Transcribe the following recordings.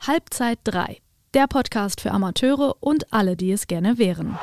Halbzeit 3, der Podcast für Amateure und alle, die es gerne wären.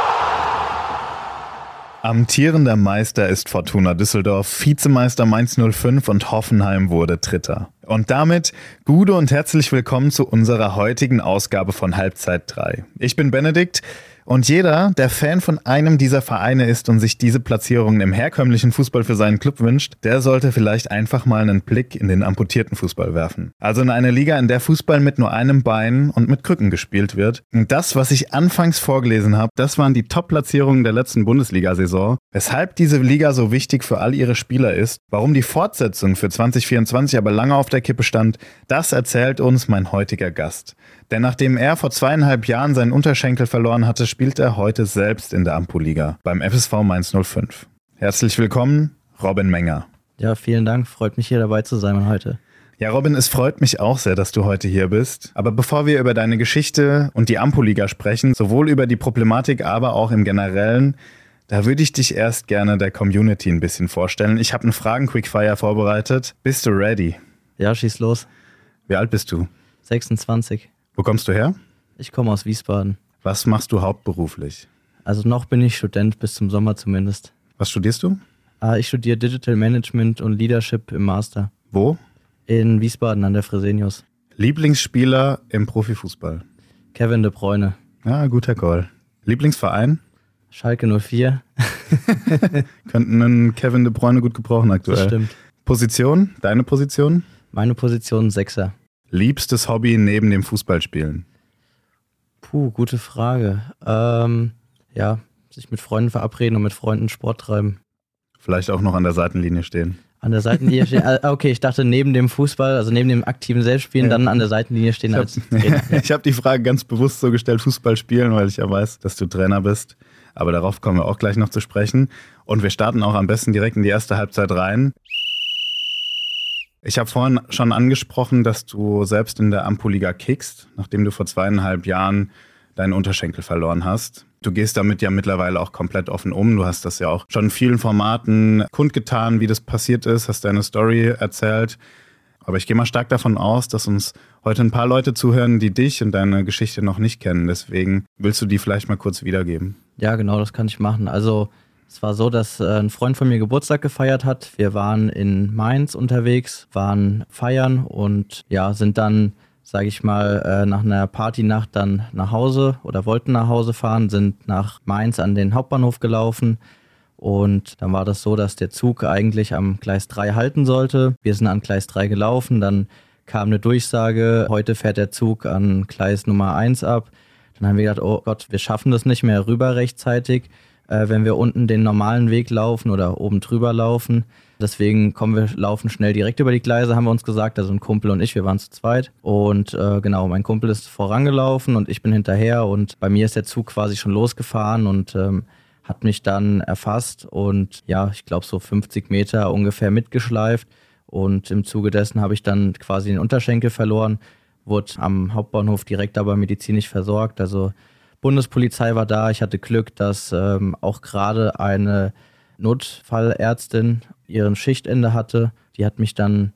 Amtierender Meister ist Fortuna Düsseldorf, Vizemeister Mainz 05 und Hoffenheim wurde Dritter. Und damit Gude und herzlich willkommen zu unserer heutigen Ausgabe von Halbzeit 3. Ich bin Benedikt und jeder, der Fan von einem dieser Vereine ist und sich diese Platzierungen im herkömmlichen Fußball für seinen Club wünscht, der sollte vielleicht einfach mal einen Blick in den amputierten Fußball werfen. Also in eine Liga, in der Fußball mit nur einem Bein und mit Krücken gespielt wird. Und das, was ich anfangs vorgelesen habe, das waren die Top-Platzierungen der letzten Bundesliga-Saison. Weshalb diese Liga so wichtig für all ihre Spieler ist, warum die Fortsetzung für 2024 aber lange auf der Kippe stand, das erzählt uns mein heutiger Gast. Denn nachdem er vor 2,5 Jahren seinen Unterschenkel verloren hatte, spielt er heute selbst in der Ampu-Liga beim FSV Mainz 05. Herzlich willkommen, Robin Menger. Ja, vielen Dank. Freut mich, hier dabei zu sein heute. Ja, Robin, es freut mich auch sehr, dass du heute hier bist. Aber bevor wir über deine Geschichte und die Ampu-Liga sprechen, sowohl über die Problematik, aber auch im Generellen, da würde ich dich erst gerne der Community ein bisschen vorstellen. Ich habe einen Fragen-Quickfire vorbereitet. Bist du ready? Ja, schieß los. Wie alt bist du? 26. Wo kommst du her? Ich komme aus Wiesbaden. Was machst du hauptberuflich? Also noch bin ich Student, bis zum Sommer zumindest. Was studierst du? Ich studiere Digital Management und Leadership im Master. Wo? In Wiesbaden an der Fresenius. Lieblingsspieler im Profifußball? Kevin De Bruyne. Ja, guter Call. Lieblingsverein? Schalke 04. Könnten einen Kevin De Bruyne gut gebrauchen aktuell. Das stimmt. Position? Deine Position? Meine Position Sechser. Liebstes Hobby neben dem Fußballspielen? Gute Frage. Ja, sich mit Freunden verabreden und mit Freunden Sport treiben. Vielleicht auch noch an der Seitenlinie stehen. An der Seitenlinie stehen? Okay, ich dachte neben dem Fußball, also neben dem aktiven Selbstspielen, dann an der Seitenlinie stehen als Trainer. Ich habe die Frage ganz bewusst so gestellt, Fußball spielen, weil ich ja weiß, dass du Trainer bist. Aber darauf kommen wir auch gleich noch zu sprechen. Und wir starten auch am besten direkt in die erste Halbzeit rein. Ich habe vorhin schon angesprochen, dass du selbst in der Ampu-Liga kickst, nachdem du vor 2,5 Jahren deinen Unterschenkel verloren hast. Du gehst damit ja mittlerweile auch komplett offen um. Du hast das ja auch schon in vielen Formaten kundgetan, wie das passiert ist, hast deine Story erzählt. Aber ich gehe mal stark davon aus, dass uns heute ein paar Leute zuhören, die dich und deine Geschichte noch nicht kennen. Deswegen willst du die vielleicht mal kurz wiedergeben? Ja, genau, das kann ich machen. Also es war so, dass ein Freund von mir Geburtstag gefeiert hat. Wir waren in Mainz unterwegs, waren feiern und ja, sind dann, sage ich mal, nach einer Partynacht dann nach Hause oder wollten nach Hause fahren, sind nach Mainz an den Hauptbahnhof gelaufen. Und dann war das so, dass der Zug eigentlich am Gleis 3 halten sollte. Wir sind an Gleis 3 gelaufen, dann kam eine Durchsage, heute fährt der Zug an Gleis Nummer 1 ab. Dann haben wir gedacht, oh Gott, wir schaffen das nicht mehr rüber rechtzeitig, wenn wir unten den normalen Weg laufen oder oben drüber laufen. Deswegen wir laufen schnell direkt über die Gleise, haben wir uns gesagt. Also ein Kumpel und ich, wir waren zu zweit. Und genau, mein Kumpel ist vorangelaufen und ich bin hinterher. Und bei mir ist der Zug quasi schon losgefahren und hat mich dann erfasst und ja, ich glaube so 50 Meter ungefähr mitgeschleift. Und im Zuge dessen habe ich dann quasi den Unterschenkel verloren, wurde am Hauptbahnhof direkt aber medizinisch versorgt. Also Bundespolizei war da. Ich hatte Glück, dass auch gerade eine Notfallärztin ihren Schichtende hatte. Die hat mich dann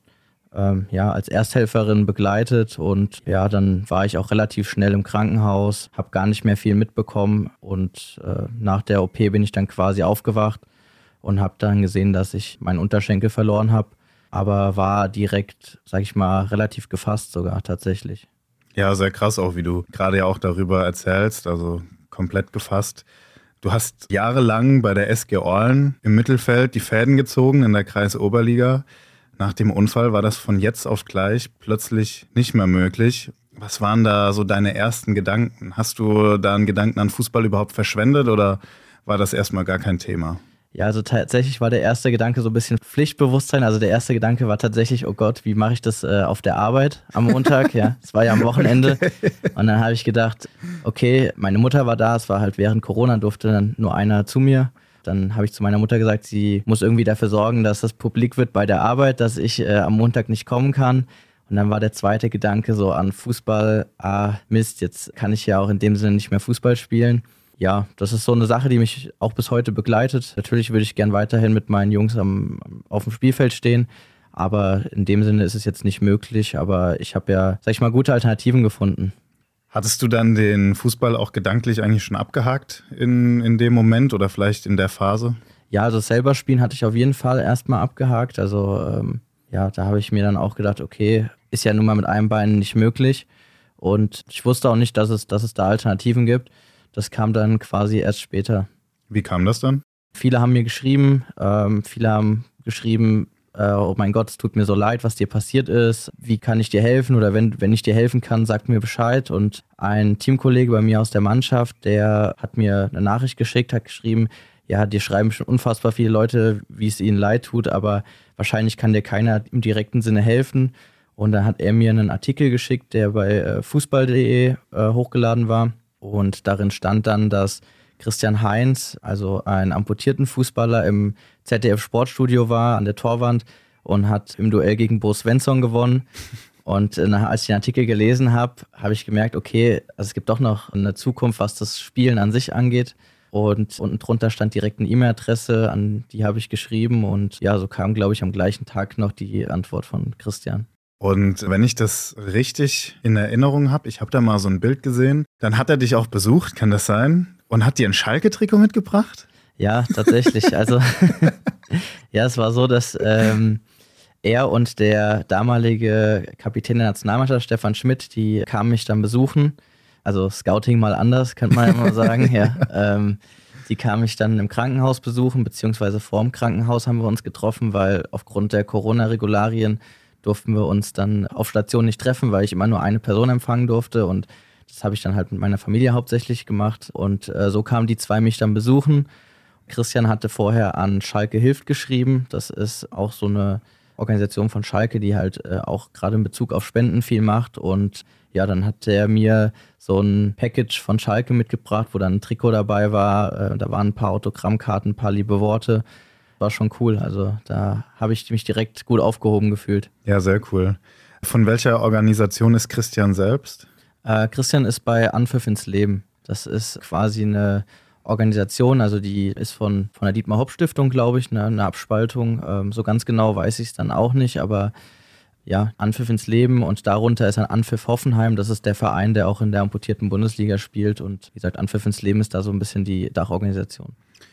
als Ersthelferin begleitet und ja, dann war ich auch relativ schnell im Krankenhaus, habe gar nicht mehr viel mitbekommen und nach der OP bin ich dann quasi aufgewacht und habe dann gesehen, dass ich meinen Unterschenkel verloren habe, aber war direkt, sag ich mal, relativ gefasst sogar tatsächlich. Ja, sehr krass auch, wie du gerade ja auch darüber erzählst, also komplett gefasst. Du hast jahrelang bei der SG Orlen im Mittelfeld die Fäden gezogen in der Kreisoberliga. Nach dem Unfall war das von jetzt auf gleich plötzlich nicht mehr möglich. Was waren da so deine ersten Gedanken? Hast du da einen Gedanken an Fußball überhaupt verschwendet oder war das erstmal gar kein Thema? Ja, also tatsächlich war der erste Gedanke so ein bisschen Pflichtbewusstsein. Also der erste Gedanke war tatsächlich, oh Gott, wie mache ich das auf der Arbeit am Montag? Ja, es war ja am Wochenende. Und dann habe ich gedacht, okay, meine Mutter war da, es war halt während Corona, durfte dann nur einer zu mir. Dann habe ich zu meiner Mutter gesagt, sie muss irgendwie dafür sorgen, dass das publik wird bei der Arbeit, dass ich am Montag nicht kommen kann. Und dann war der zweite Gedanke so an Fußball, Mist, jetzt kann ich ja auch in dem Sinne nicht mehr Fußball spielen. Ja, das ist so eine Sache, die mich auch bis heute begleitet. Natürlich würde ich gern weiterhin mit meinen Jungs auf dem Spielfeld stehen, Aber in dem Sinne ist es jetzt nicht möglich. Aber ich habe ja, sag ich mal, gute Alternativen gefunden. Hattest du dann den Fußball auch gedanklich eigentlich schon abgehakt in dem Moment oder vielleicht in der Phase? Ja, also selber spielen hatte ich auf jeden Fall erstmal abgehakt. Also da habe ich mir dann auch gedacht, okay, ist ja nun mal mit einem Bein nicht möglich. Und ich wusste auch nicht, dass es da Alternativen gibt. Das kam dann quasi erst später. Wie kam das dann? Viele haben mir geschrieben, oh mein Gott, es tut mir so leid, was dir passiert ist. Wie kann ich dir helfen? Oder wenn ich dir helfen kann, sag mir Bescheid. Und ein Teamkollege bei mir aus der Mannschaft, der hat mir eine Nachricht geschickt, hat geschrieben, ja, dir schreiben schon unfassbar viele Leute, wie es ihnen leid tut, aber wahrscheinlich kann dir keiner im direkten Sinne helfen. Und dann hat er mir einen Artikel geschickt, der bei fußball.de hochgeladen war. Und darin stand dann, dass Christian Heinz, also ein amputierten Fußballer, im ZDF-Sportstudio war, an der Torwand und hat im Duell gegen Bo Svensson gewonnen. Und als ich den Artikel gelesen habe, habe ich gemerkt, okay, also es gibt doch noch eine Zukunft, was das Spielen an sich angeht. Und unten drunter stand direkt eine E-Mail-Adresse, an die habe ich geschrieben. Und ja, so kam, glaube ich, am gleichen Tag noch die Antwort von Christian. Und wenn ich das richtig in Erinnerung habe, ich habe da mal so ein Bild gesehen, dann hat er dich auch besucht, kann das sein? Und hat dir ein Schalke-Trikot mitgebracht? Ja, tatsächlich. Also ja, es war so, dass er und der damalige Kapitän der Nationalmannschaft, Stefan Schmidt, die kamen mich dann besuchen. Also Scouting mal anders, könnte man ja mal sagen. Ja, die kamen mich dann im Krankenhaus besuchen, beziehungsweise vorm Krankenhaus haben wir uns getroffen, weil aufgrund der Corona-Regularien durften wir uns dann auf Station nicht treffen, weil ich immer nur eine Person empfangen durfte. Und das habe ich dann halt mit meiner Familie hauptsächlich gemacht. Und so kamen die zwei mich dann besuchen. Christian hatte vorher an Schalke Hilft geschrieben. Das ist auch so eine Organisation von Schalke, die halt auch gerade in Bezug auf Spenden viel macht. Und ja, dann hat er mir so ein Package von Schalke mitgebracht, wo dann ein Trikot dabei war. Da waren ein paar Autogrammkarten, ein paar liebe Worte. War schon cool. Also da habe ich mich direkt gut aufgehoben gefühlt. Ja, sehr cool. Von welcher Organisation ist Christian selbst? Christian ist bei Anpfiff ins Leben. Das ist quasi eine Organisation, also die ist von der Dietmar-Hopp-Stiftung, glaube ich, eine Abspaltung. So ganz genau weiß ich es dann auch nicht, aber ja, Anpfiff ins Leben und darunter ist ein Anpfiff Hoffenheim. Das ist der Verein, der auch in der amputierten Bundesliga spielt und wie gesagt, Anpfiff ins Leben ist da so ein bisschen die Dachorganisation.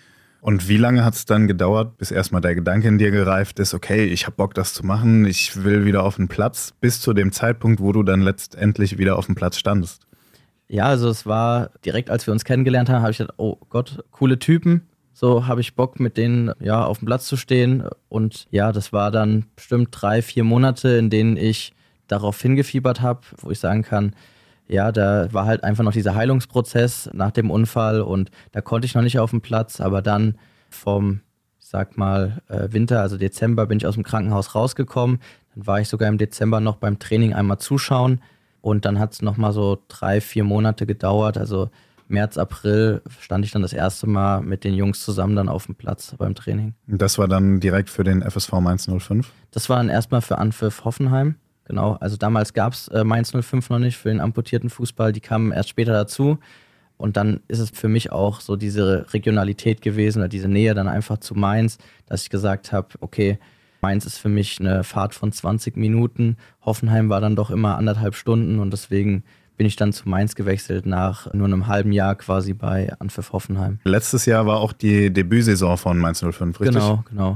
Und wie lange hat es dann gedauert, bis erstmal der Gedanke in dir gereift ist, okay, ich habe Bock, das zu machen, ich will wieder auf den Platz, bis zu dem Zeitpunkt, wo du dann letztendlich wieder auf dem Platz standest? Ja, also es war direkt, als wir uns kennengelernt haben, habe ich gedacht, oh Gott, coole Typen. So habe ich Bock, mit denen ja auf dem Platz zu stehen. Und ja, das war dann bestimmt 3-4 Monate, in denen ich darauf hingefiebert habe, wo ich sagen kann, ja, da war halt einfach noch dieser Heilungsprozess nach dem Unfall und da konnte ich noch nicht auf dem Platz, aber dann vom, ich sag mal, Winter, also Dezember, bin ich aus dem Krankenhaus rausgekommen. Dann war ich sogar im Dezember noch beim Training einmal zuschauen und dann hat es nochmal so 3-4 Monate gedauert, also März, April stand ich dann das erste Mal mit den Jungs zusammen dann auf dem Platz beim Training. Und das war dann direkt für den FSV Mainz 05? Das war dann erstmal für Anpfiff Hoffenheim. Genau, also damals gab es Mainz 05 noch nicht für den amputierten Fußball, die kamen erst später dazu und dann ist es für mich auch so diese Regionalität gewesen oder diese Nähe dann einfach zu Mainz, dass ich gesagt habe, okay, Mainz ist für mich eine Fahrt von 20 Minuten, Hoffenheim war dann doch immer 1,5 Stunden und deswegen bin ich dann zu Mainz gewechselt nach nur einem halben Jahr quasi bei Anpfiff Hoffenheim. Letztes Jahr war auch die Debütsaison von Mainz 05, richtig? Genau.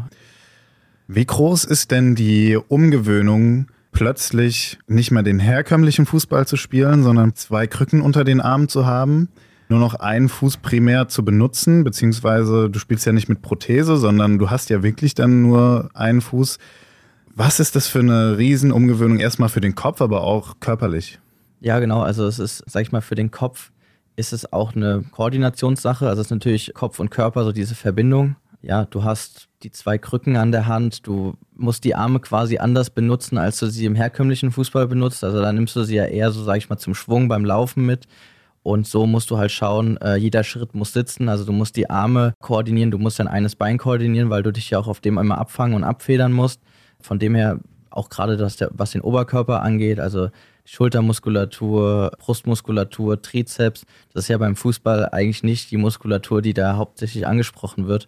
Wie groß ist denn die Umgewöhnung, plötzlich nicht mehr den herkömmlichen Fußball zu spielen, sondern 2 Krücken unter den Armen zu haben, nur noch einen Fuß primär zu benutzen, beziehungsweise du spielst ja nicht mit Prothese, sondern du hast ja wirklich dann nur einen Fuß. Was ist das für eine Riesenumgewöhnung, erstmal für den Kopf, aber auch körperlich? Ja, genau, also es ist, sag ich mal, für den Kopf ist es auch eine Koordinationssache, also es ist natürlich Kopf und Körper, so diese Verbindung. Ja, du hast die 2 Krücken an der Hand, du musst die Arme quasi anders benutzen, als du sie im herkömmlichen Fußball benutzt. Also da nimmst du sie ja eher so, sag ich mal, zum Schwung beim Laufen mit. Und so musst du halt schauen, jeder Schritt muss sitzen. Also du musst die Arme koordinieren, du musst dein eines Bein koordinieren, weil du dich ja auch auf dem immer abfangen und abfedern musst. Von dem her auch gerade was den Oberkörper angeht, also die Schultermuskulatur, Brustmuskulatur, Trizeps, das ist ja beim Fußball eigentlich nicht die Muskulatur, die da hauptsächlich angesprochen wird.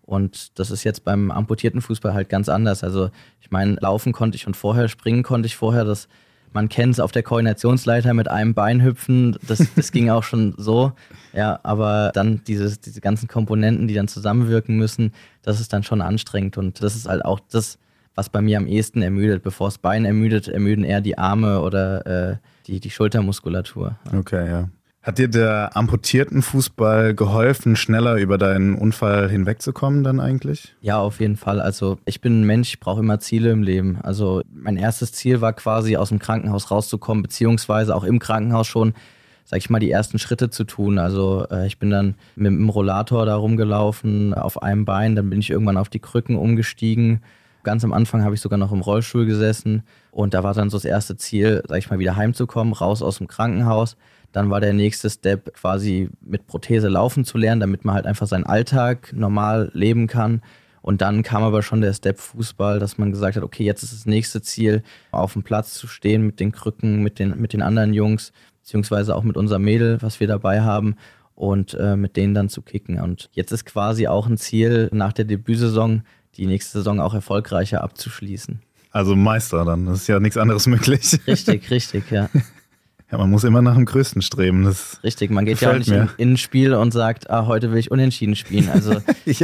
Und das ist jetzt beim amputierten Fußball halt ganz anders. Also ich meine, laufen konnte ich schon vorher, springen konnte ich vorher, man kennt es auf der Koordinationsleiter mit einem Bein hüpfen, das ging auch schon so. Ja, aber dann diese ganzen Komponenten, die dann zusammenwirken müssen, das ist dann schon anstrengend. Und das ist halt auch das, was bei mir am ehesten ermüdet. Bevor das Bein ermüdet, ermüden eher die Arme oder die Schultermuskulatur. Okay, ja. Hat dir der amputierten Fußball geholfen, schneller über deinen Unfall hinwegzukommen dann eigentlich? Ja, auf jeden Fall. Also ich bin ein Mensch, ich brauche immer Ziele im Leben. Also mein erstes Ziel war quasi aus dem Krankenhaus rauszukommen, beziehungsweise auch im Krankenhaus schon, sag ich mal, die ersten Schritte zu tun. Also ich bin dann mit dem Rollator da rumgelaufen auf einem Bein, dann bin ich irgendwann auf die Krücken umgestiegen. Ganz am Anfang habe ich sogar noch im Rollstuhl gesessen und da war dann so das erste Ziel, sag ich mal, wieder heimzukommen, raus aus dem Krankenhaus. Dann war der nächste Step quasi mit Prothese laufen zu lernen, damit man halt einfach seinen Alltag normal leben kann. Und dann kam aber schon der Step Fußball, dass man gesagt hat, okay, jetzt ist das nächste Ziel, auf dem Platz zu stehen mit den Krücken, mit den anderen Jungs, beziehungsweise auch mit unserem Mädel, was wir dabei haben und mit denen dann zu kicken. Und jetzt ist quasi auch ein Ziel, nach der Debütsaison die nächste Saison auch erfolgreicher abzuschließen. Also Meister dann, das ist ja nichts anderes möglich. Richtig, ja. Ja, man muss immer nach dem Größten streben. Das richtig, man geht ja auch nicht in ein Spiel und sagt, heute will ich unentschieden spielen. Also ja.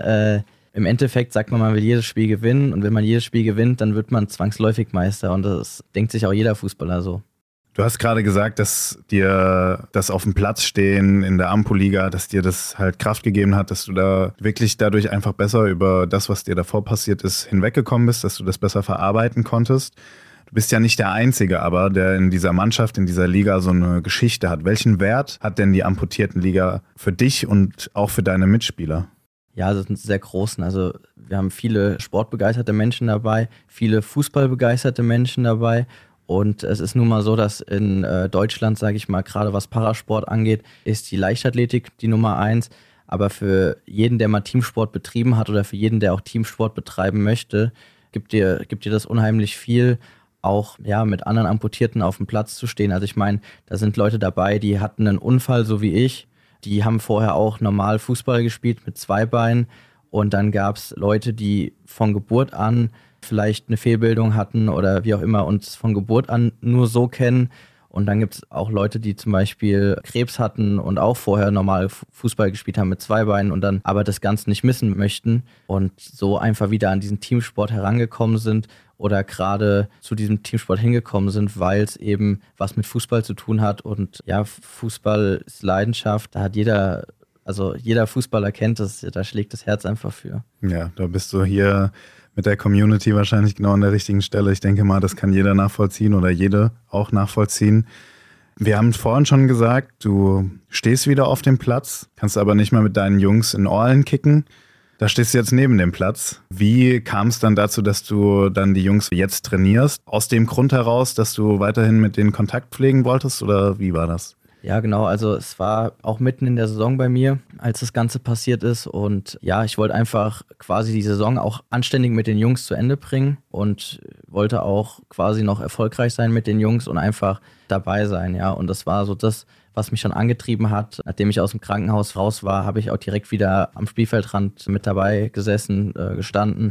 Im Endeffekt sagt man will jedes Spiel gewinnen und wenn man jedes Spiel gewinnt, dann wird man zwangsläufig Meister und das denkt sich auch jeder Fußballer so. Du hast gerade gesagt, dass dir das auf dem Platz stehen in der Ampu-Liga, dass dir das halt Kraft gegeben hat, dass du da wirklich dadurch einfach besser über das, was dir davor passiert ist, hinweggekommen bist, dass du das besser verarbeiten konntest. Du bist ja nicht der Einzige, aber der in dieser Mannschaft, in dieser Liga so eine Geschichte hat. Welchen Wert hat denn die Amputierten-Liga für dich und auch für deine Mitspieler? Ja, das sind sehr großen. Also wir haben viele sportbegeisterte Menschen dabei, viele fußballbegeisterte Menschen dabei. Und es ist nun mal so, dass in Deutschland, sage ich mal, gerade was Parasport angeht, ist die Leichtathletik die Nummer 1. Aber für jeden, der mal Teamsport betrieben hat oder für jeden, der auch Teamsport betreiben möchte, gibt dir das unheimlich viel, auch ja mit anderen Amputierten auf dem Platz zu stehen. Also ich meine, da sind Leute dabei, die hatten einen Unfall, so wie ich. Die haben vorher auch normal Fußball gespielt mit 2 Beinen. Und dann gab es Leute, die von Geburt an vielleicht eine Fehlbildung hatten oder wie auch immer uns von Geburt an nur so kennen. Und dann gibt es auch Leute, die zum Beispiel Krebs hatten und auch vorher normal Fußball gespielt haben mit 2 Beinen und dann aber das Ganze nicht missen möchten und so einfach wieder an diesen Teamsport herangekommen sind oder gerade zu diesem Teamsport hingekommen sind, weil es eben was mit Fußball zu tun hat. Und ja, Fußball ist Leidenschaft, da hat jeder Fußballer kennt das, da schlägt das Herz einfach für. Ja, da bist du hier mit der Community wahrscheinlich genau an der richtigen Stelle. Ich denke mal, das kann jeder nachvollziehen oder jede auch nachvollziehen. Wir haben vorhin schon gesagt, du stehst wieder auf dem Platz, kannst aber nicht mal mit deinen Jungs in Orlen kicken. Da stehst du jetzt neben dem Platz. Wie kam es dann dazu, dass du dann die Jungs jetzt trainierst? Aus dem Grund heraus, dass du weiterhin mit denen Kontakt pflegen wolltest oder wie war das? Ja, genau. Also es war auch mitten in der Saison bei mir, als das Ganze passiert ist. Und ja, ich wollte einfach quasi die Saison auch anständig mit den Jungs zu Ende bringen und wollte auch quasi noch erfolgreich sein mit den Jungs und einfach dabei sein. Ja, und das war so das, was mich schon angetrieben hat. Nachdem ich aus dem Krankenhaus raus war, habe ich auch direkt wieder am Spielfeldrand mit dabei gesessen, gestanden.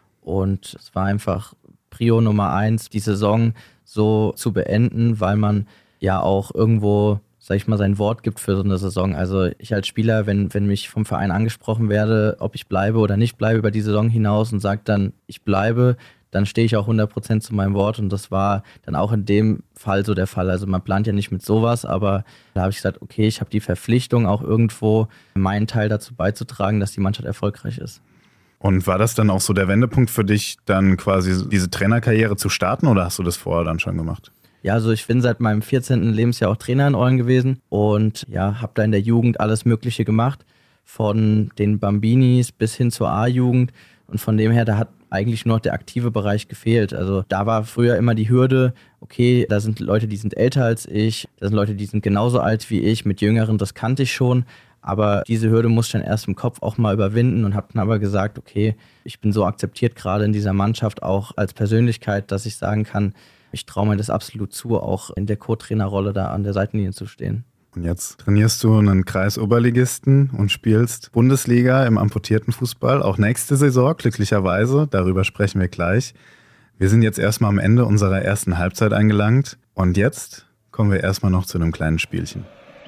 Und es war einfach Prio Nummer 1, die Saison so zu beenden, weil man ja auch irgendwo, sag ich mal, sein Wort gibt für so eine Saison. Also ich als Spieler, wenn mich vom Verein angesprochen werde, ob ich bleibe oder nicht bleibe über die Saison hinaus und sage dann, ich bleibe, dann stehe ich auch 100% zu meinem Wort und das war dann auch in dem Fall so der Fall. Also man plant ja nicht mit sowas, aber da habe ich gesagt, okay, ich habe die Verpflichtung auch irgendwo meinen Teil dazu beizutragen, dass die Mannschaft erfolgreich ist. Und war das dann auch so der Wendepunkt für dich, dann quasi diese Trainerkarriere zu starten oder hast du das vorher dann schon gemacht? Ja, also ich bin seit meinem 14. Lebensjahr auch Trainer in Orlen gewesen und ja, habe da in der Jugend alles Mögliche gemacht, von den Bambinis bis hin zur A-Jugend und von dem her, da hat eigentlich nur noch der aktive Bereich gefehlt. Also da war früher immer die Hürde, okay, da sind Leute, die sind älter als ich, da sind Leute, die sind genauso alt wie ich, mit Jüngeren, das kannte ich schon, aber diese Hürde musste ich dann erst im Kopf auch mal überwinden und habe dann aber gesagt, okay, ich bin so akzeptiert gerade in dieser Mannschaft auch als Persönlichkeit, dass ich sagen kann, ich traue mir das absolut zu, auch in der Co-Trainerrolle da an der Seitenlinie zu stehen. Und jetzt trainierst du einen Kreisoberligisten und spielst Bundesliga im amputierten Fußball, auch nächste Saison, glücklicherweise. Darüber sprechen wir gleich. Wir sind jetzt erstmal am Ende unserer ersten Halbzeit angelangt. Und jetzt kommen wir erstmal noch zu einem kleinen Spielchen.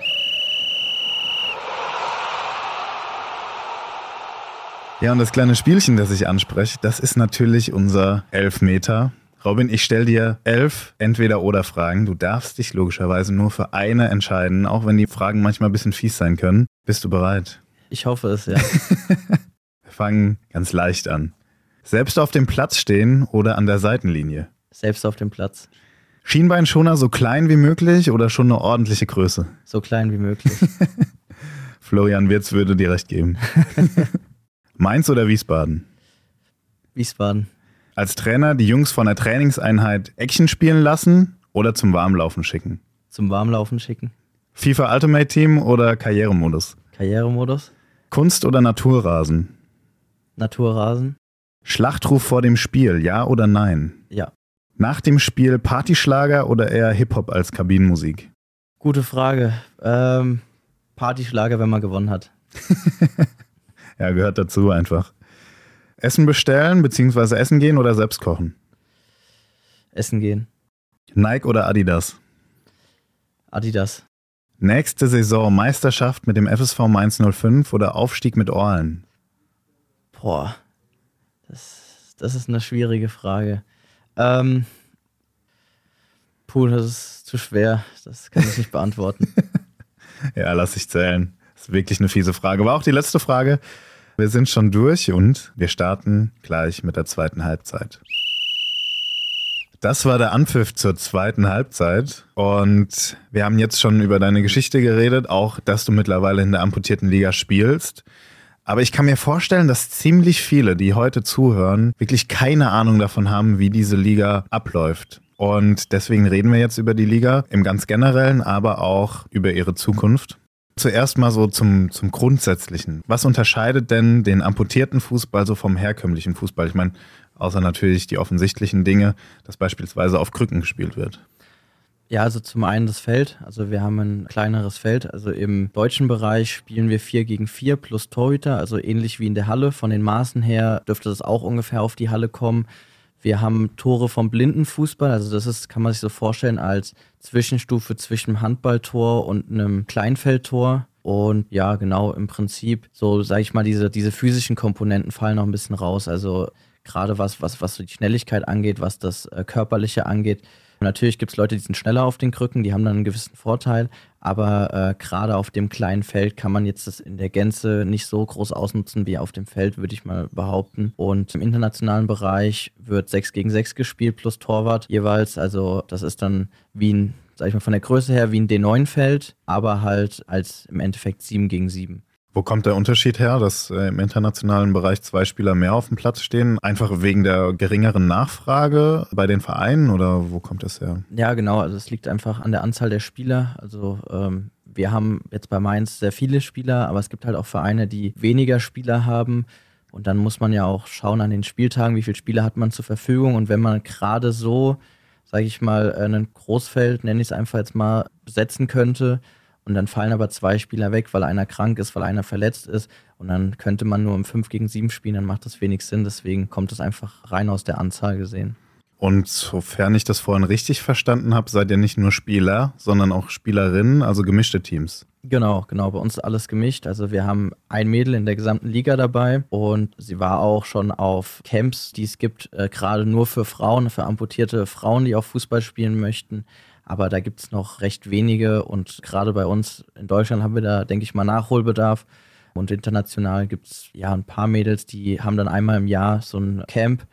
Ja, und das kleine Spielchen, das ich anspreche, das ist natürlich unser Elfmeter. Robin, ich stelle dir 11 Entweder-oder-Fragen. Du darfst dich logischerweise nur für eine entscheiden, auch wenn die Fragen manchmal ein bisschen fies sein können. Bist du bereit? Ich hoffe es, ja. Wir fangen ganz leicht an. Selbst auf dem Platz stehen oder an der Seitenlinie? Selbst auf dem Platz. Schienbeinschoner so klein wie möglich oder schon eine ordentliche Größe? So klein wie möglich. Florian Wirtz würde dir recht geben. Mainz oder Wiesbaden? Wiesbaden. Als Trainer die Jungs von der Trainingseinheit Action spielen lassen oder zum Warmlaufen schicken? Zum Warmlaufen schicken. FIFA Ultimate Team oder Karrieremodus? Karrieremodus. Kunst oder Naturrasen? Naturrasen. Schlachtruf vor dem Spiel, ja oder nein? Ja. Nach dem Spiel Partyschlager oder eher Hip-Hop als Kabinenmusik? Gute Frage. Partyschlager, wenn man gewonnen hat. Ja, gehört dazu einfach. Essen bestellen bzw. essen gehen oder selbst kochen? Essen gehen. Nike oder Adidas? Adidas. Nächste Saison Meisterschaft mit dem FSV Mainz 05 oder Aufstieg mit Orlen? Boah, das ist eine schwierige Frage. Das ist zu schwer. Das kann ich nicht beantworten. Ja, lass ich zählen. Das ist wirklich eine fiese Frage. War auch die letzte Frage. Wir sind schon durch und wir starten gleich mit der zweiten Halbzeit. Das war der Anpfiff zur zweiten Halbzeit und wir haben jetzt schon über deine Geschichte geredet, auch dass du mittlerweile in der amputierten Liga spielst. Aber ich kann mir vorstellen, dass ziemlich viele, die heute zuhören, wirklich keine Ahnung davon haben, wie diese Liga abläuft. Und deswegen reden wir jetzt über die Liga im ganz Generellen, aber auch über ihre Zukunft. Zuerst mal so zum Grundsätzlichen. Was unterscheidet denn den amputierten Fußball so vom herkömmlichen Fußball? Ich meine, außer natürlich die offensichtlichen Dinge, dass beispielsweise auf Krücken gespielt wird. Ja, also zum einen das Feld. Also wir haben ein kleineres Feld. Also im deutschen Bereich spielen wir 4 gegen 4 plus Torhüter. Also ähnlich wie in der Halle. Von den Maßen her dürfte das auch ungefähr auf die Halle kommen. Wir haben Tore vom Blindenfußball, also das ist, kann man sich so vorstellen, als Zwischenstufe zwischen dem Handballtor und einem Kleinfeldtor. Und ja, genau, im Prinzip, so sage ich mal, diese physischen Komponenten fallen noch ein bisschen raus. Also gerade was so die Schnelligkeit angeht, was das Körperliche angeht. Und natürlich gibt es Leute, die sind schneller auf den Krücken, die haben dann einen gewissen Vorteil. Aber gerade auf dem kleinen Feld kann man jetzt das in der Gänze nicht so groß ausnutzen wie auf dem Feld, würde ich mal behaupten. Und im internationalen Bereich wird 6 gegen 6 gespielt plus Torwart jeweils. Also das ist dann wie ein, sag ich mal, von der Größe her wie ein D9-Feld, aber halt als im Endeffekt 7 gegen 7. Wo kommt der Unterschied her, dass im internationalen Bereich 2 Spieler mehr auf dem Platz stehen? Einfach wegen der geringeren Nachfrage bei den Vereinen oder wo kommt das her? Ja, genau. Also es liegt einfach an der Anzahl der Spieler. Also wir haben jetzt bei Mainz sehr viele Spieler, aber es gibt halt auch Vereine, die weniger Spieler haben. Und dann muss man ja auch schauen an den Spieltagen, wie viele Spieler hat man zur Verfügung. Und wenn man gerade so, sage ich mal, ein Großfeld, nenne ich es einfach jetzt mal, besetzen könnte, und dann fallen aber 2 Spieler weg, weil einer krank ist, weil einer verletzt ist. Und dann könnte man nur im 5 gegen 7 spielen, dann macht das wenig Sinn. Deswegen kommt es einfach rein aus der Anzahl gesehen. Und sofern ich das vorhin richtig verstanden habe, seid ihr nicht nur Spieler, sondern auch Spielerinnen, also gemischte Teams. Genau. Bei uns ist alles gemischt. Also wir haben ein Mädel in der gesamten Liga dabei und sie war auch schon auf Camps, die es gibt, gerade nur für Frauen, für amputierte Frauen, die auch Fußball spielen möchten. Aber da gibt es noch recht wenige und gerade bei uns in Deutschland haben wir da, denke ich mal, Nachholbedarf. Und international gibt es ja ein paar Mädels, die haben dann einmal im Jahr so ein Camp.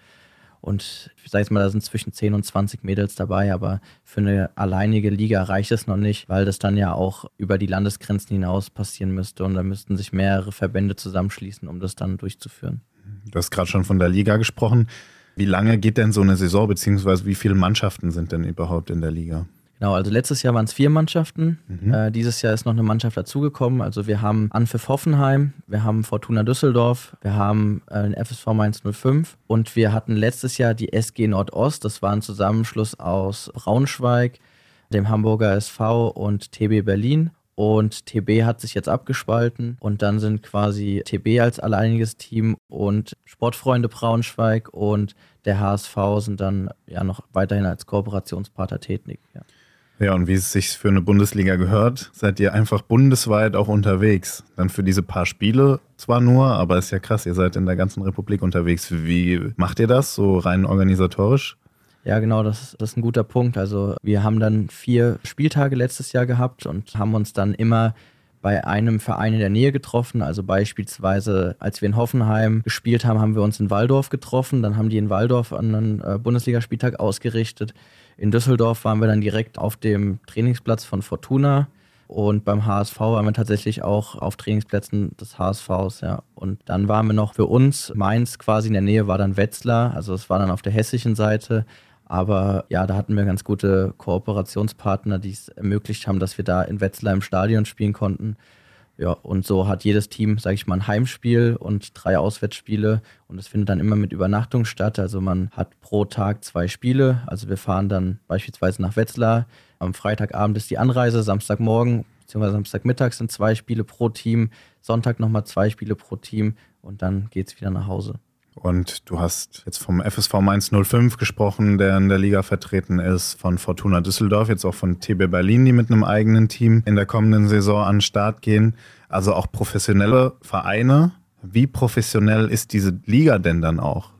Und ich sage jetzt mal, da sind zwischen 10 und 20 Mädels dabei, aber für eine alleinige Liga reicht es noch nicht, weil das dann ja auch über die Landesgrenzen hinaus passieren müsste und da müssten sich mehrere Verbände zusammenschließen, um das dann durchzuführen. Du hast gerade schon von der Liga gesprochen. Wie lange geht denn so eine Saison, beziehungsweise wie viele Mannschaften sind denn überhaupt in der Liga? Genau, also letztes Jahr waren es 4 Mannschaften. Dieses Jahr ist noch eine Mannschaft dazugekommen. Also wir haben Anpfiff Hoffenheim, wir haben Fortuna Düsseldorf, wir haben den FSV Mainz 05 und wir hatten letztes Jahr die SG Nordost. Das war ein Zusammenschluss aus Braunschweig, dem Hamburger SV und TB Berlin. und TB hat sich jetzt abgespalten und dann sind quasi TB als alleiniges Team und Sportfreunde Braunschweig und der HSV sind dann ja noch weiterhin als Kooperationspartner tätig. Ja. Ja, und wie es sich für eine Bundesliga gehört, seid ihr einfach bundesweit auch unterwegs. Dann für diese paar Spiele zwar nur, aber ist ja krass, ihr seid in der ganzen Republik unterwegs. Wie macht ihr das, so rein organisatorisch? Ja, genau, das ist ein guter Punkt. Also wir haben dann 4 Spieltage letztes Jahr gehabt und haben uns dann immer bei einem Verein in der Nähe getroffen. Also beispielsweise, als wir in Hoffenheim gespielt haben, haben wir uns in Walldorf getroffen. Dann haben die in Walldorf einen Bundesligaspieltag ausgerichtet. In Düsseldorf waren wir dann direkt auf dem Trainingsplatz von Fortuna. Und beim HSV waren wir tatsächlich auch auf Trainingsplätzen des HSVs, ja. Und dann waren wir noch für uns, Mainz quasi in der Nähe war dann Wetzlar. Also es war dann auf der hessischen Seite. Aber ja, da hatten wir ganz gute Kooperationspartner, die es ermöglicht haben, dass wir da in Wetzlar im Stadion spielen konnten. Ja, und so hat jedes Team, sage ich mal, ein Heimspiel und 3 Auswärtsspiele. Und es findet dann immer mit Übernachtung statt. Also man hat pro Tag 2 Spiele. Also wir fahren dann beispielsweise nach Wetzlar. Am Freitagabend ist die Anreise, Samstagmorgen bzw. Samstagmittag sind 2 Spiele pro Team. Sonntag nochmal 2 Spiele pro Team und dann geht's wieder nach Hause. Und du hast jetzt vom FSV Mainz 05 gesprochen, der in der Liga vertreten ist, von Fortuna Düsseldorf, jetzt auch von TB Berlin, die mit einem eigenen Team in der kommenden Saison an den Start gehen. Also auch professionelle Vereine. Wie professionell ist diese Liga denn dann auch?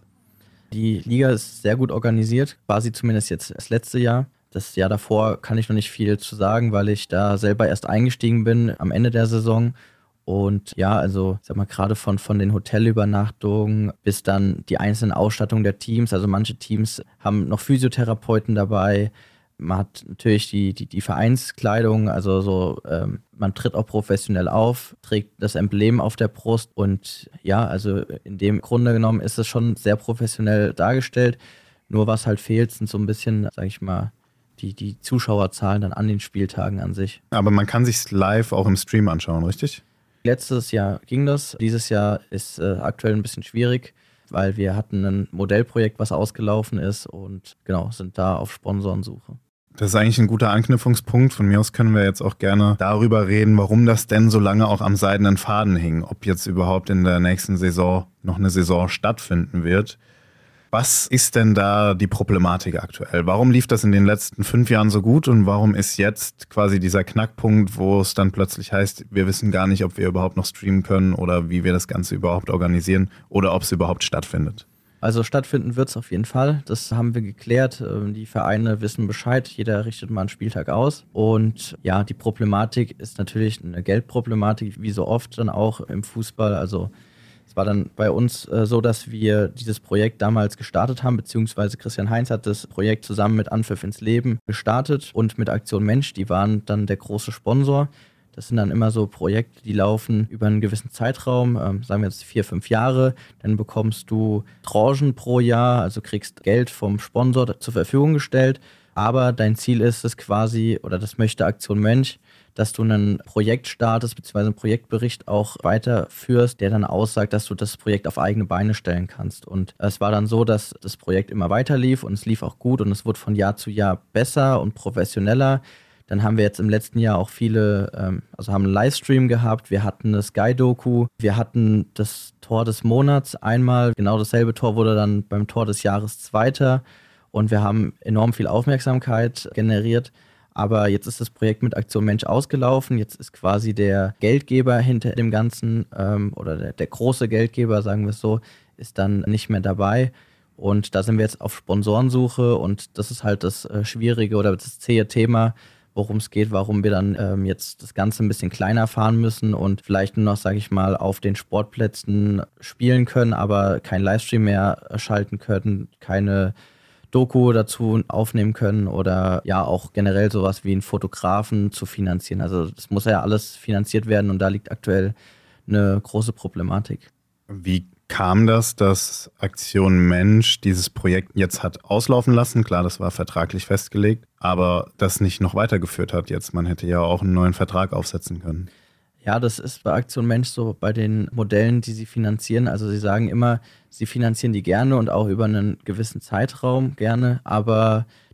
Die Liga ist sehr gut organisiert, quasi zumindest jetzt das letzte Jahr. Das Jahr davor kann ich noch nicht viel zu sagen, weil ich da selber erst eingestiegen bin am Ende der Saison. Und ja, also sag mal, gerade von den Hotelübernachtungen bis dann die einzelnen Ausstattungen der Teams. Also manche Teams haben noch Physiotherapeuten dabei. Man hat natürlich die Vereinskleidung, also so, man tritt auch professionell auf, trägt das Emblem auf der Brust. Und ja, also in dem Grunde genommen ist es schon sehr professionell dargestellt. Nur was halt fehlt, sind so ein bisschen, sag ich mal, die Zuschauerzahlen dann an den Spieltagen an sich. Aber man kann sich live auch im Stream anschauen, richtig? Letztes Jahr ging das. Dieses Jahr ist aktuell ein bisschen schwierig, weil wir hatten ein Modellprojekt, was ausgelaufen ist und genau, sind da auf Sponsorensuche. Das ist eigentlich ein guter Anknüpfungspunkt. Von mir aus können wir jetzt auch gerne darüber reden, warum das denn so lange auch am seidenen Faden hing. Ob jetzt überhaupt in der nächsten Saison noch eine Saison stattfinden wird. Was ist denn da die Problematik aktuell? Warum lief das in den letzten 5 Jahren so gut und warum ist jetzt quasi dieser Knackpunkt, wo es dann plötzlich heißt, wir wissen gar nicht, ob wir überhaupt noch streamen können oder wie wir das Ganze überhaupt organisieren oder ob es überhaupt stattfindet? Also stattfinden wird es auf jeden Fall. Das haben wir geklärt. Die Vereine wissen Bescheid. Jeder richtet mal einen Spieltag aus. Und ja, die Problematik ist natürlich eine Geldproblematik, wie so oft dann auch im Fußball. Also es war dann bei uns so, dass wir dieses Projekt damals gestartet haben, beziehungsweise Christian Heinz hat das Projekt zusammen mit Anpfiff ins Leben gestartet und mit Aktion Mensch, die waren dann der große Sponsor. Das sind dann immer so Projekte, die laufen über einen gewissen Zeitraum, sagen wir jetzt 4, 5 Jahre. Dann bekommst du Tranchen pro Jahr, also kriegst Geld vom Sponsor zur Verfügung gestellt. Aber dein Ziel ist es quasi, oder das möchte Aktion Mensch, dass du ein Projekt startest, beziehungsweise einen Projektbericht auch weiterführst, der dann aussagt, dass du das Projekt auf eigene Beine stellen kannst. Und es war dann so, dass das Projekt immer weiter lief und es lief auch gut und es wurde von Jahr zu Jahr besser und professioneller. Dann haben wir jetzt im letzten Jahr auch viele, also haben einen Livestream gehabt, wir hatten eine Sky-Doku, wir hatten das Tor des Monats einmal, genau dasselbe Tor wurde dann beim Tor des Jahres Zweiter und wir haben enorm viel Aufmerksamkeit generiert. Aber jetzt ist das Projekt mit Aktion Mensch ausgelaufen. Jetzt ist quasi der Geldgeber hinter dem Ganzen oder der große Geldgeber, sagen wir es so, ist dann nicht mehr dabei. Und da sind wir jetzt auf Sponsorensuche und das ist halt das schwierige oder das zähe Thema, worum es geht, warum wir dann jetzt das Ganze ein bisschen kleiner fahren müssen und vielleicht nur noch, sage ich mal, auf den Sportplätzen spielen können, aber kein Livestream mehr schalten können, keine Doku dazu aufnehmen können oder ja auch generell sowas wie einen Fotografen zu finanzieren. Also das muss ja alles finanziert werden und da liegt aktuell eine große Problematik. Wie kam das, dass Aktion Mensch dieses Projekt jetzt hat auslaufen lassen? Klar, das war vertraglich festgelegt, aber das nicht noch weitergeführt hat jetzt. Man hätte ja auch einen neuen Vertrag aufsetzen können. Ja, das ist bei Aktion Mensch so bei den Modellen, die sie finanzieren. Also sie sagen immer, sie finanzieren die gerne und auch über einen gewissen Zeitraum gerne, aber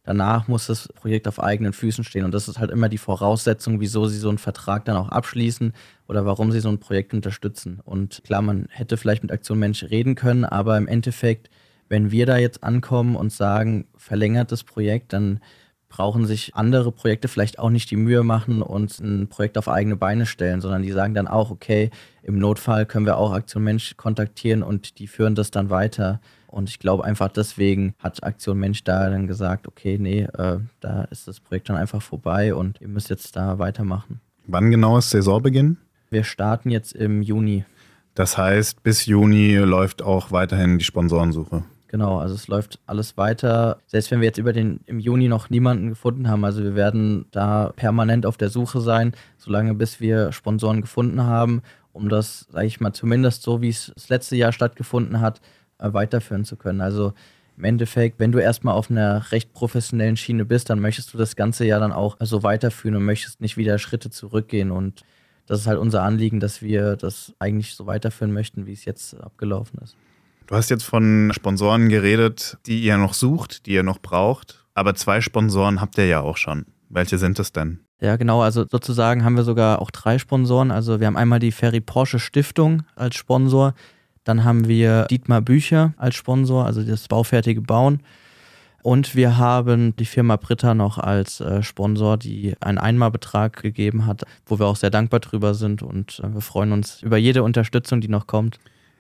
danach muss das Projekt auf eigenen Füßen stehen. Und das ist halt immer die Voraussetzung, wieso sie so einen Vertrag dann auch abschließen oder warum sie so ein Projekt unterstützen. Und klar, man hätte vielleicht mit Aktion Mensch reden können, aber im Endeffekt, wenn wir da jetzt ankommen und sagen, verlängert das Projekt, dann brauchen sich andere Projekte vielleicht auch nicht die Mühe machen und ein Projekt auf eigene Beine stellen, sondern die sagen dann auch, okay, im Notfall können wir auch Aktion Mensch kontaktieren und die führen das dann weiter. Und ich glaube einfach deswegen hat Aktion Mensch da dann gesagt, okay, nee, da ist das Projekt dann einfach vorbei und ihr müsst jetzt da weitermachen. Wann genau ist Saisonbeginn? Wir starten jetzt im Juni. Das heißt, bis Juni läuft auch weiterhin die Sponsorensuche. Genau, also es läuft alles weiter. Selbst wenn wir jetzt im Juni noch niemanden gefunden haben, also wir werden da permanent auf der Suche sein, solange bis wir Sponsoren gefunden haben, um das, sage ich mal, zumindest so, wie es das letzte Jahr stattgefunden hat, weiterführen zu können. Also im Endeffekt, wenn du erstmal auf einer recht professionellen Schiene bist, dann möchtest du das ganze Jahr dann auch so weiterführen und möchtest nicht wieder Schritte zurückgehen. Und das ist halt unser Anliegen, dass wir das eigentlich so weiterführen möchten, wie es jetzt abgelaufen ist. Du hast jetzt von Sponsoren geredet, die ihr noch sucht, die ihr noch braucht. Aber 2 Sponsoren habt ihr ja auch schon. Welche sind es denn? Ja, genau. Also sozusagen haben wir sogar auch 3 Sponsoren. Also wir haben einmal die Ferry Porsche Stiftung als Sponsor. Dann haben wir Dietmar Bücher als Sponsor, also das baufärtige Bauen. Und wir haben die Firma Britta noch als Sponsor, die einen Einmalbetrag gegeben hat, wo wir auch sehr dankbar drüber sind. Und wir freuen uns über jede Unterstützung, die noch kommt.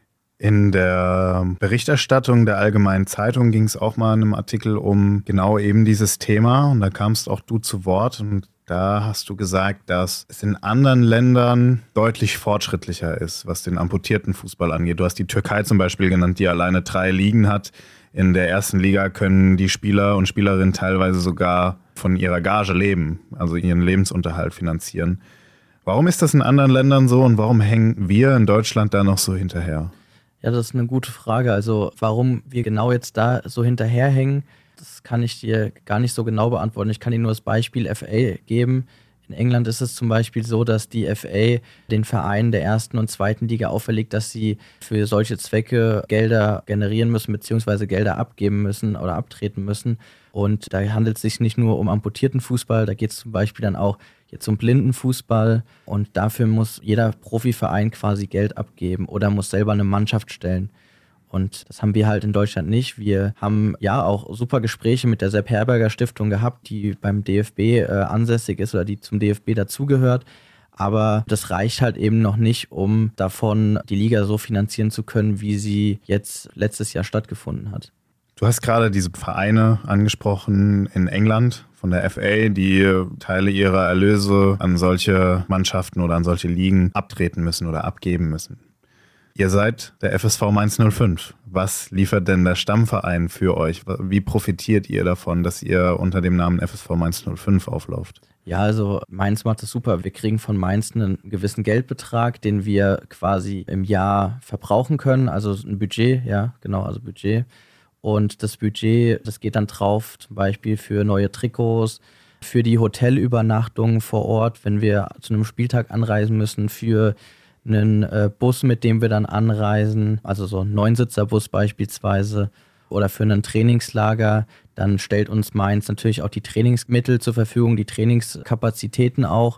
In der Berichterstattung der Allgemeinen Zeitung ging es auch mal in einem Artikel um genau eben dieses Thema und da kamst auch du zu Wort und da hast du gesagt, dass es in anderen Ländern deutlich fortschrittlicher ist, was den amputierten Fußball angeht. Du hast die Türkei zum Beispiel genannt, die alleine 3 Ligen hat. In der ersten Liga können die Spieler und Spielerinnen teilweise sogar von ihrer Gage leben, also ihren Lebensunterhalt finanzieren. Warum ist das in anderen Ländern so und warum hängen wir in Deutschland da noch so hinterher? Ja, das ist eine gute Frage. Also warum wir genau jetzt da so hinterherhängen, das kann ich dir gar nicht so genau beantworten. Ich kann dir nur das Beispiel FA geben. In England ist es zum Beispiel so, dass die FA den Vereinen der ersten und zweiten Liga auferlegt, dass sie für solche Zwecke Gelder generieren müssen bzw. Gelder abgeben müssen oder abtreten müssen. Und da handelt es sich nicht nur um amputierten Fußball, da geht es zum Beispiel dann auch jetzt um Blindenfußball und dafür muss jeder Profiverein quasi Geld abgeben oder muss selber eine Mannschaft stellen. Und das haben wir halt in Deutschland nicht. Wir haben ja auch super Gespräche mit der Sepp Herberger Stiftung gehabt, die beim DFB ansässig ist oder die zum DFB dazugehört. Aber das reicht halt eben noch nicht, um davon die Liga so finanzieren zu können, wie sie jetzt letztes Jahr stattgefunden hat. Du hast gerade diese Vereine angesprochen in England von der FA, die Teile ihrer Erlöse an solche Mannschaften oder an solche Ligen abtreten müssen oder abgeben müssen. Ihr seid der FSV Mainz 05. Was liefert denn der Stammverein für euch? Wie profitiert ihr davon, dass ihr unter dem Namen FSV Mainz 05 auflauft? Ja, also Mainz macht das super. Wir kriegen von Mainz einen gewissen Geldbetrag, den wir quasi im Jahr verbrauchen können. Also ein Budget, ja, genau, also Budget. Und das Budget, das geht dann drauf, zum Beispiel für neue Trikots, für die Hotelübernachtungen vor Ort, wenn wir zu einem Spieltag anreisen müssen, für einen Bus, mit dem wir dann anreisen, also so ein 9-Sitzer-Bus beispielsweise, oder für ein Trainingslager. Dann stellt uns Mainz natürlich auch die Trainingsmittel zur Verfügung, die Trainingskapazitäten auch.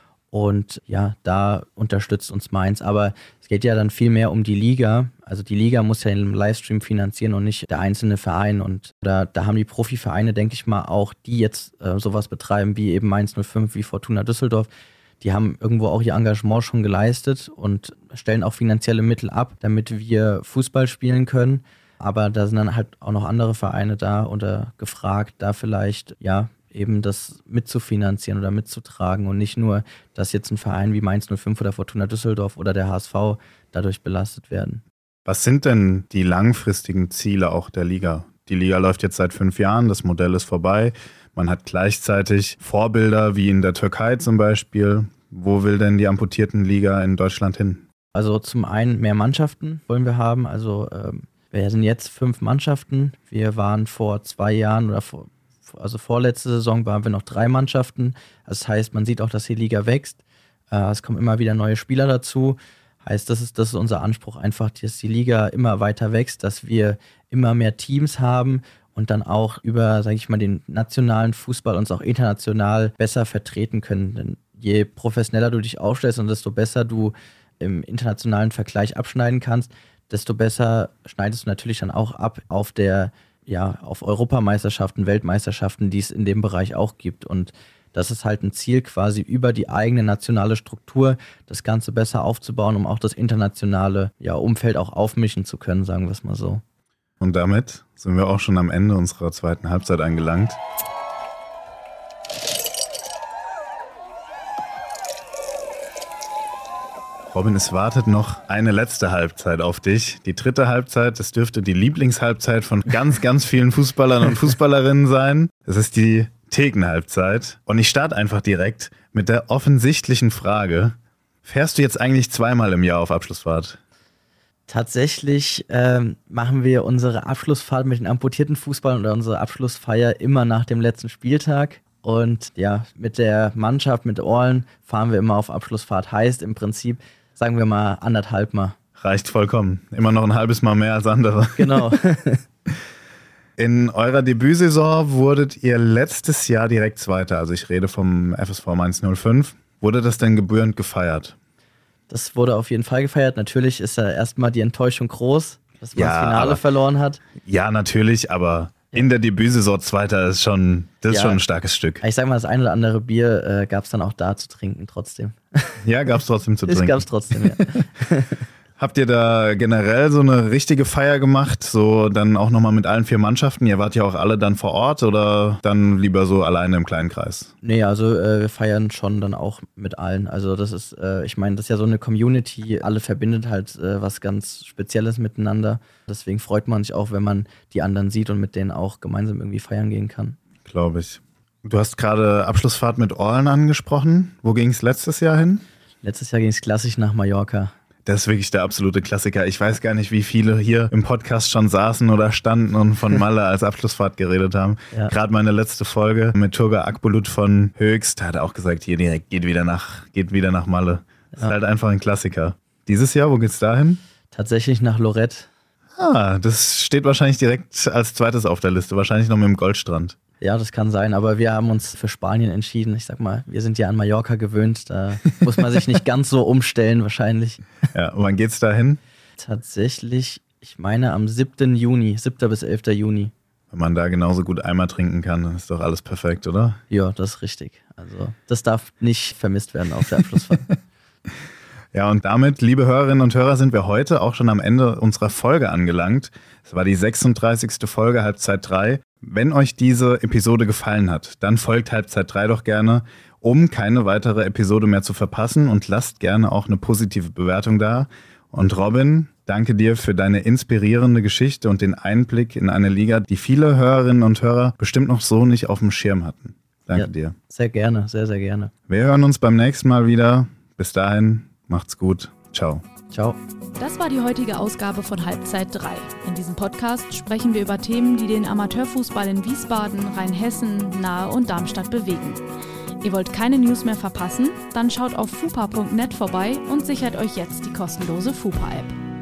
Und ja, da unterstützt uns Mainz. Aber es geht ja dann viel mehr um die Liga. Also die Liga muss ja den Livestream finanzieren und nicht der einzelne Verein. Und da haben die Profivereine, denke ich mal, auch die jetzt sowas betreiben wie eben Mainz 05, wie Fortuna Düsseldorf, die haben irgendwo auch ihr Engagement schon geleistet und stellen auch finanzielle Mittel ab, damit wir Fußball spielen können. Aber da sind dann halt auch noch andere Vereine da oder gefragt, da vielleicht ja eben das mitzufinanzieren oder mitzutragen und nicht nur, dass jetzt ein Verein wie Mainz 05 oder Fortuna Düsseldorf oder der HSV dadurch belastet werden. Was sind denn die langfristigen Ziele auch der Liga? Die Liga läuft jetzt seit 5 Jahren, das Modell ist vorbei. Man hat gleichzeitig Vorbilder wie in der Türkei zum Beispiel. Wo will denn die Amputiertenliga in Deutschland hin? Also zum einen mehr Mannschaften wollen wir haben. Also wir sind jetzt 5 Mannschaften. Wir waren vor 2 Jahren oder vorletzte Saison waren wir noch 3 Mannschaften. Das heißt, man sieht auch, dass die Liga wächst. Es kommen immer wieder neue Spieler dazu. Heißt, das ist unser Anspruch einfach, dass die Liga immer weiter wächst, dass wir immer mehr Teams haben und dann auch über, sage ich mal, den nationalen Fußball uns auch international besser vertreten können. Denn je professioneller du dich aufstellst und desto besser du im internationalen Vergleich abschneiden kannst, desto besser schneidest du natürlich dann auch ab auf Europameisterschaften, Weltmeisterschaften, die es in dem Bereich auch gibt. Und das ist halt ein Ziel, quasi über die eigene nationale Struktur das Ganze besser aufzubauen, um auch das internationale Umfeld auch aufmischen zu können, sagen wir es mal so. Und damit sind wir auch schon am Ende unserer zweiten Halbzeit angelangt. Robin, es wartet noch eine letzte Halbzeit auf dich. Die dritte Halbzeit, das dürfte die Lieblingshalbzeit von ganz, ganz vielen Fußballern und Fußballerinnen sein. Es ist die Thekenhalbzeit. Und ich starte einfach direkt mit der offensichtlichen Frage. Fährst du jetzt eigentlich zweimal im Jahr auf Abschlussfahrt? Tatsächlich machen wir unsere Abschlussfahrt mit den amputierten Fußballern oder unsere Abschlussfeier immer nach dem letzten Spieltag. Und ja, mit der Mannschaft, mit Orlen, fahren wir immer auf Abschlussfahrt. Heißt im Prinzip, sagen wir mal, 1,5 Mal. Reicht vollkommen. Immer noch ein halbes Mal mehr als andere. Genau. In eurer Debütsaison wurdet ihr letztes Jahr direkt Zweiter. Also ich rede vom FSV Mainz 05. Wurde das denn gebührend gefeiert? Das wurde auf jeden Fall gefeiert. Natürlich ist ja erstmal die Enttäuschung groß, dass man das Finale verloren hat. Ja, natürlich, aber in der Debütsaison Zweiter ist schon ein starkes Stück. Ich sag mal, das ein oder andere Bier gab es dann auch da zu trinken trotzdem. Ja, gab es trotzdem zu trinken. Das gab es trotzdem, ja. Habt ihr da generell so eine richtige Feier gemacht? So dann auch nochmal mit allen 4 Mannschaften? Ihr wart ja auch alle dann vor Ort oder dann lieber so alleine im kleinen Kreis? Nee, also wir feiern schon dann auch mit allen. Also das ist, ich meine, das ist ja so eine Community, alle verbindet halt was ganz Spezielles miteinander. Deswegen freut man sich auch, wenn man die anderen sieht und mit denen auch gemeinsam irgendwie feiern gehen kann. Glaube ich. Du hast gerade Abschlussfahrt mit Orlen angesprochen. Wo ging es letztes Jahr hin? Letztes Jahr ging es klassisch nach Mallorca. Das ist wirklich der absolute Klassiker. Ich weiß gar nicht, wie viele hier im Podcast schon saßen oder standen und von Malle als Abschlussfahrt geredet haben. Ja. Gerade meine letzte Folge mit Turga Akbulut von Höchst hat auch gesagt, hier direkt geht wieder nach Malle. Das ist halt einfach ein Klassiker. Dieses Jahr, wo geht's dahin? Tatsächlich nach Lorette. Das steht wahrscheinlich direkt als zweites auf der Liste. Wahrscheinlich noch mit dem Goldstrand. Ja, das kann sein, aber wir haben uns für Spanien entschieden. Ich sag mal, wir sind ja an Mallorca gewöhnt, da muss man sich nicht ganz so umstellen wahrscheinlich. Ja, und wann geht's dahin? Tatsächlich, ich meine am 7. Juni, 7. bis 11. Juni. Wenn man da genauso gut Eimer trinken kann, dann ist doch alles perfekt, oder? Ja, das ist richtig. Also das darf nicht vermisst werden auf der Abschlussfahrt. Ja, und damit, liebe Hörerinnen und Hörer, sind wir heute auch schon am Ende unserer Folge angelangt. Es war die 36. Folge Halbzeit 3. Wenn euch diese Episode gefallen hat, dann folgt Halbzeit 3 doch gerne, um keine weitere Episode mehr zu verpassen und lasst gerne auch eine positive Bewertung da. Und Robin, danke dir für deine inspirierende Geschichte und den Einblick in eine Liga, die viele Hörerinnen und Hörer bestimmt noch so nicht auf dem Schirm hatten. Danke dir. Sehr gerne, sehr, sehr gerne. Wir hören uns beim nächsten Mal wieder. Bis dahin, macht's gut. Ciao. Ciao. Das war die heutige Ausgabe von Halbzeit 3. In diesem Podcast sprechen wir über Themen, die den Amateurfußball in Wiesbaden, Rheinhessen, Nahe und Darmstadt bewegen. Ihr wollt keine News mehr verpassen? Dann schaut auf fupa.net vorbei und sichert euch jetzt die kostenlose FUPA-App.